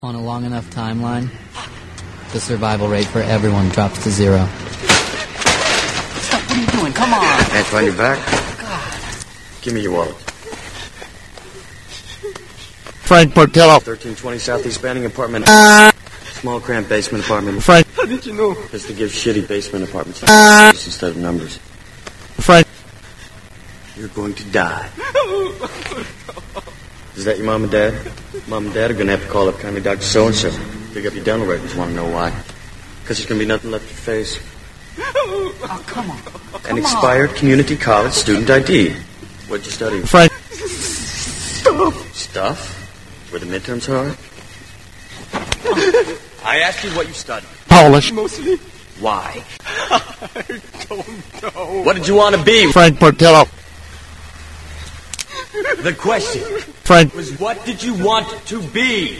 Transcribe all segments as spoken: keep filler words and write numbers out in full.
On a long enough timeline, the survival rate for everyone drops to zero. Stop, what are you doing? Come on. Antoine, you're back? God. Give me your wallet. Frank Portillo. thirteen twenty Southeast Banning apartment. Uh, Small cramped basement apartment. Frank. How did you know? Just to give shitty basement apartments uh, instead of numbers. Frank. You're going to die. Is that your mom and dad? Mom and dad are going to have to call up kindly Doctor So-and-so. Pick up your dental records. Want to know why? Because there's going to be nothing left to your face. Oh, come on. Come An expired on. community college student I D. What'd you study? Frank. Stuff. Stuff? Were the midterms hard? I asked you what you studied. Polish. Mostly. Why? I don't know. What did you want to be? Frank Portillo. The question Frank. was, what did you want to be?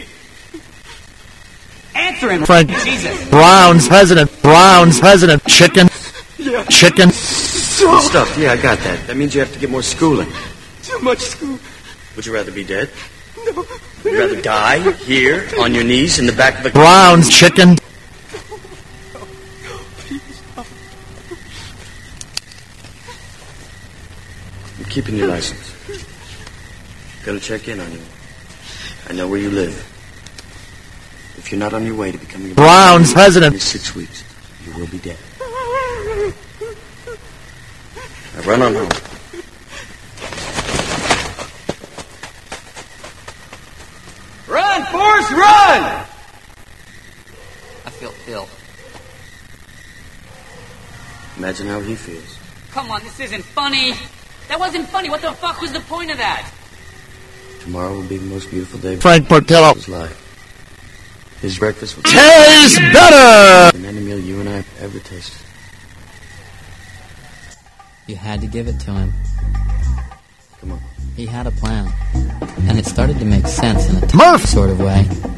Answer him. Frank. Jesus. Browns president. Browns president. Chicken. Yeah. Chicken. Good stuff. Yeah, I got that. That means you have to get more schooling. Too much school. Would you rather be dead? No. Would you rather die here, on your knees, in the back of a... Browns chicken. I'm keeping your license. Gonna check in on you. I know where you live. If you're not on your way to becoming a... Browns president. In six weeks, you will be dead. Now run on home. Run, Forrest, run! I feel ill. Imagine how he feels. Come on, this isn't funny. That wasn't funny. What the fuck was the point of that? Tomorrow will be the most beautiful day Frank Portillo. of his life. His breakfast will Tastes better. than any meal you and I have ever tasted. You had to give it to him. Come on. He had a plan. And it started to make sense in a Murph! sort of way.